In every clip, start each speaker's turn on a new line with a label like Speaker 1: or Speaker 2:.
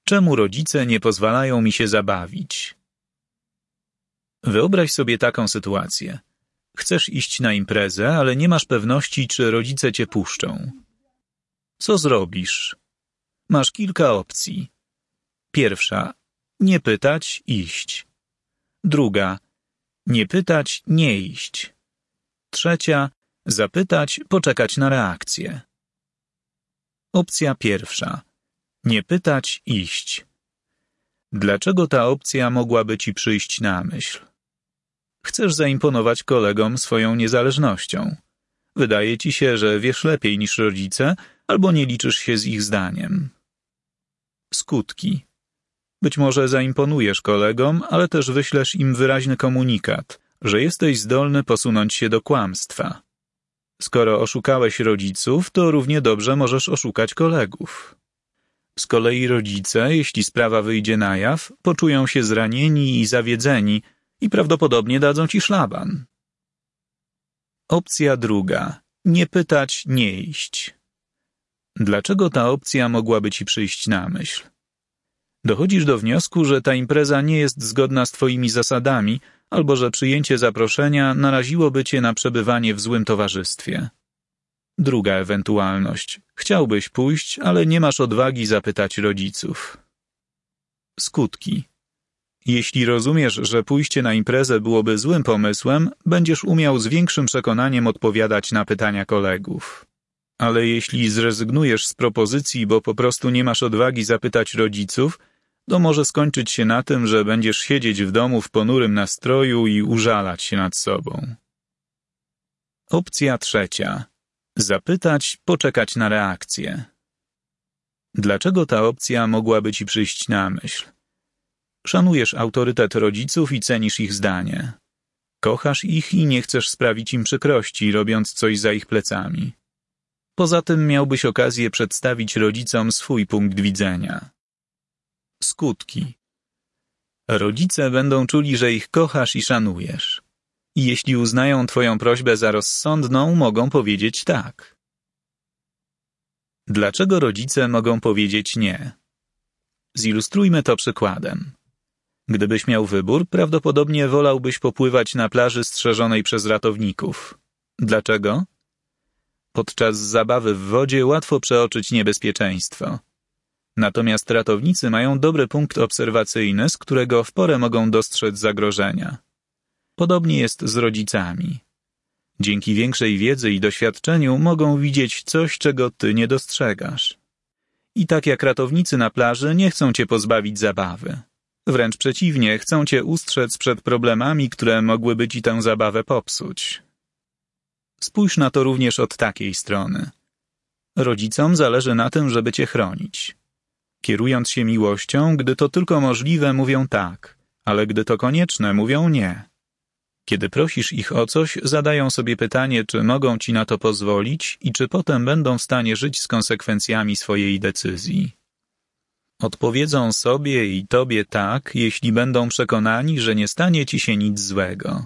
Speaker 1: Czemu rodzice nie pozwalają mi się zabawić? Wyobraź sobie taką sytuację. Chcesz iść na imprezę, ale nie masz pewności, czy rodzice cię puszczą. Co zrobisz? Masz kilka opcji. Pierwsza. Nie pytać, iść. Druga. Nie pytać, nie iść. Trzecia. Zapytać, poczekać na reakcję. Opcja pierwsza. Nie pytać, iść. Dlaczego ta opcja mogłaby ci przyjść na myśl? Chcesz zaimponować kolegom swoją niezależnością. Wydaje ci się, że wiesz lepiej niż rodzice, albo nie liczysz się z ich zdaniem. Skutki. Być może zaimponujesz kolegom, ale też wyślesz im wyraźny komunikat, że jesteś zdolny posunąć się do kłamstwa. Skoro oszukałeś rodziców, to równie dobrze możesz oszukać kolegów. Z kolei rodzice, jeśli sprawa wyjdzie na jaw, poczują się zranieni i zawiedzeni i prawdopodobnie dadzą ci szlaban. Opcja druga. Nie pytać, nie iść. Dlaczego ta opcja mogłaby ci przyjść na myśl? Dochodzisz do wniosku, że ta impreza nie jest zgodna z twoimi zasadami, albo że przyjęcie zaproszenia naraziłoby cię na przebywanie w złym towarzystwie. Druga ewentualność. Chciałbyś pójść, ale nie masz odwagi zapytać rodziców. Skutki. Jeśli rozumiesz, że pójście na imprezę byłoby złym pomysłem, będziesz umiał z większym przekonaniem odpowiadać na pytania kolegów. Ale jeśli zrezygnujesz z propozycji, bo po prostu nie masz odwagi zapytać rodziców, to może skończyć się na tym, że będziesz siedzieć w domu w ponurym nastroju i użalać się nad sobą. Opcja trzecia. Zapytać, poczekać na reakcję. Dlaczego ta opcja mogłaby ci przyjść na myśl? Szanujesz autorytet rodziców i cenisz ich zdanie. Kochasz ich i nie chcesz sprawić im przykrości, robiąc coś za ich plecami. Poza tym miałbyś okazję przedstawić rodzicom swój punkt widzenia. Skutki. Rodzice będą czuli, że ich kochasz i szanujesz. I jeśli uznają twoją prośbę za rozsądną, mogą powiedzieć tak. Dlaczego rodzice mogą powiedzieć nie? Zilustrujmy to przykładem. Gdybyś miał wybór, prawdopodobnie wolałbyś popływać na plaży strzeżonej przez ratowników. Dlaczego? Podczas zabawy w wodzie łatwo przeoczyć niebezpieczeństwo. Natomiast ratownicy mają dobry punkt obserwacyjny, z którego w porę mogą dostrzec zagrożenia. Podobnie jest z rodzicami. Dzięki większej wiedzy i doświadczeniu mogą widzieć coś, czego ty nie dostrzegasz. I tak jak ratownicy na plaży nie chcą cię pozbawić zabawy. Wręcz przeciwnie, chcą cię ustrzec przed problemami, które mogłyby ci tę zabawę popsuć. Spójrz na to również od takiej strony. Rodzicom zależy na tym, żeby cię chronić. Kierując się miłością, gdy to tylko możliwe, mówią tak, ale gdy to konieczne, mówią nie. Kiedy prosisz ich o coś, zadają sobie pytanie, czy mogą ci na to pozwolić i czy potem będą w stanie żyć z konsekwencjami swojej decyzji. Odpowiedzą sobie i tobie tak, jeśli będą przekonani, że nie stanie ci się nic złego.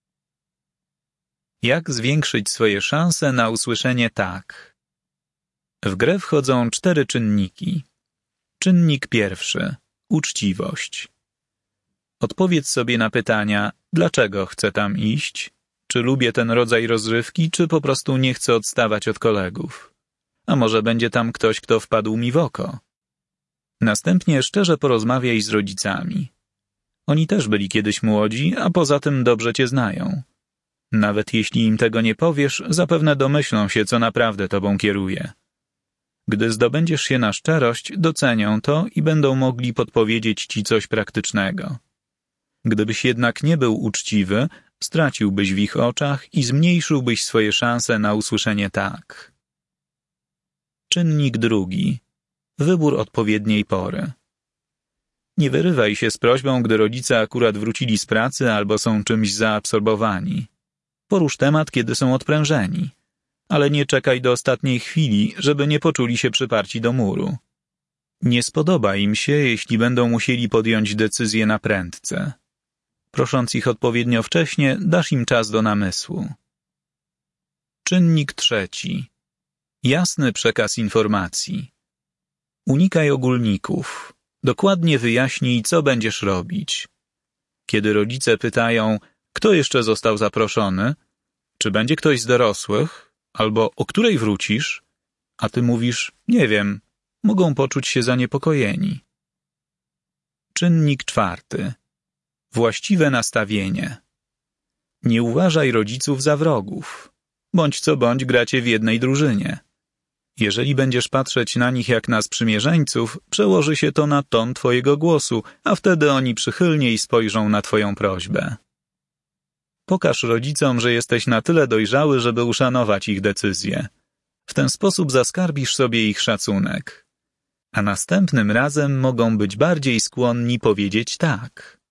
Speaker 1: Jak zwiększyć swoje szanse na usłyszenie tak? W grę wchodzą 4 czynniki. Czynnik pierwszy. Uczciwość. Odpowiedz sobie na pytania, dlaczego chcę tam iść, czy lubię ten rodzaj rozrywki, czy po prostu nie chcę odstawać od kolegów. A może będzie tam ktoś, kto wpadł mi w oko. Następnie szczerze porozmawiaj z rodzicami. Oni też byli kiedyś młodzi, a poza tym dobrze cię znają. Nawet jeśli im tego nie powiesz, zapewne domyślą się, co naprawdę tobą kieruje. Gdy zdobędziesz się na szczerość, docenią to i będą mogli podpowiedzieć ci coś praktycznego. Gdybyś jednak nie był uczciwy, straciłbyś w ich oczach i zmniejszyłbyś swoje szanse na usłyszenie tak. Czynnik drugi. Wybór odpowiedniej pory. Nie wyrywaj się z prośbą, gdy rodzice akurat wrócili z pracy albo są czymś zaabsorbowani. Porusz temat, kiedy są odprężeni. Ale nie czekaj do ostatniej chwili, żeby nie poczuli się przyparci do muru. Nie spodoba im się, jeśli będą musieli podjąć decyzję na prędce. Prosząc ich odpowiednio wcześnie, dasz im czas do namysłu. Czynnik trzeci. Jasny przekaz informacji. Unikaj ogólników. Dokładnie wyjaśnij, co będziesz robić. Kiedy rodzice pytają, kto jeszcze został zaproszony, czy będzie ktoś z dorosłych, albo o której wrócisz, a ty mówisz, nie wiem, mogą poczuć się zaniepokojeni. Czynnik 4. Właściwe nastawienie. Nie uważaj rodziców za wrogów. Bądź co bądź gracie w jednej drużynie. Jeżeli będziesz patrzeć na nich jak na sprzymierzeńców, przełoży się to na ton twojego głosu, a wtedy oni przychylniej spojrzą na twoją prośbę. Pokaż rodzicom, że jesteś na tyle dojrzały, żeby uszanować ich decyzje. W ten sposób zaskarbisz sobie ich szacunek. A następnym razem mogą być bardziej skłonni powiedzieć tak.